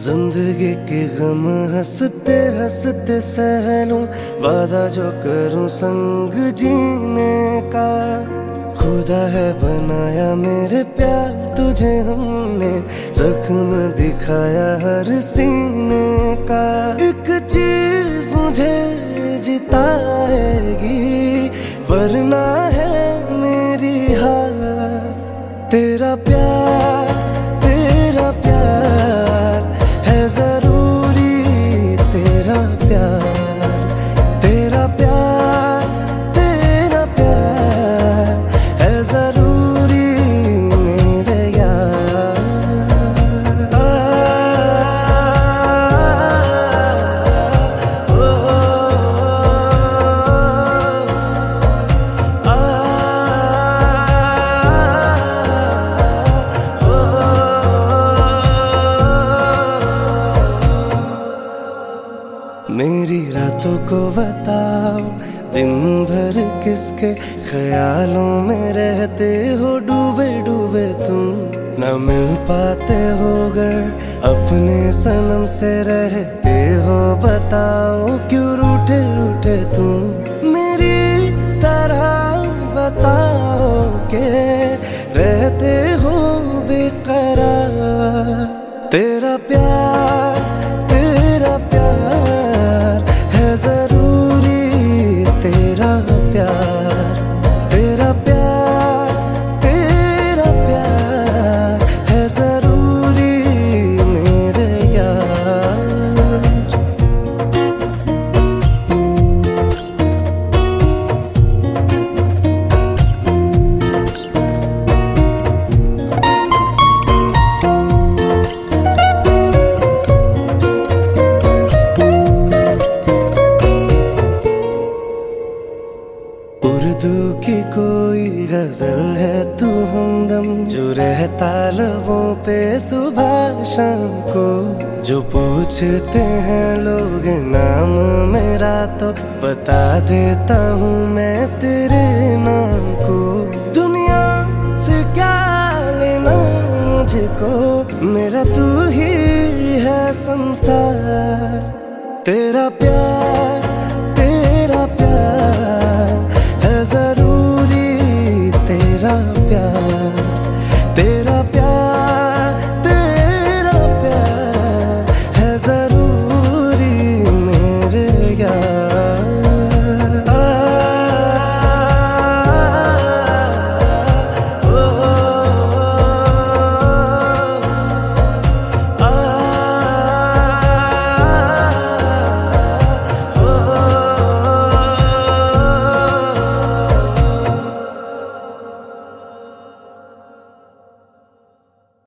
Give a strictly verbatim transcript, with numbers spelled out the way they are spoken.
जिंदगी के गम हंसते हंसते सह लूं, वादा जो करूं संग जीने का। खुदा है बनाया मेरे प्यार तुझे हमने, जख्म दिखाया हर सीने का। एक चीज मुझे जिताएगी वरना है मेरी हार, तेरा प्यार तेरा प्यार है जरूरी, तेरा प्यार तेरा प्यार तेरा प्यार है जरूरी मेरे यार। आ, ओ, आ, मेरी रातों को बताओ दिन भर किसके ख्यालों में रहते हो डूबे डूबे तुम। न मिल पाते हो गर अपने सनम से रहते हो, बताओ क्यों रूठे रूठे तुम। मेरी तरह बताओ के रहते हो बेकरार, तेरा प्यार तेरा प्यार है जरूरी, तेरा प्यार तेरा प्यार तेरा प्यार है जरूरी मेरे यार। उर्दू की कोई गजल है तू हमदम, जो रहता लबों पे सुबह शाम को। जो पूछते हैं लोग नाम मेरा तो बता देता हूँ मैं तेरे नाम को। दुनिया से क्या लेना मुझको, मेरा तू ही है संसार, तेरा प्यार तेरा प्यार है जरूर।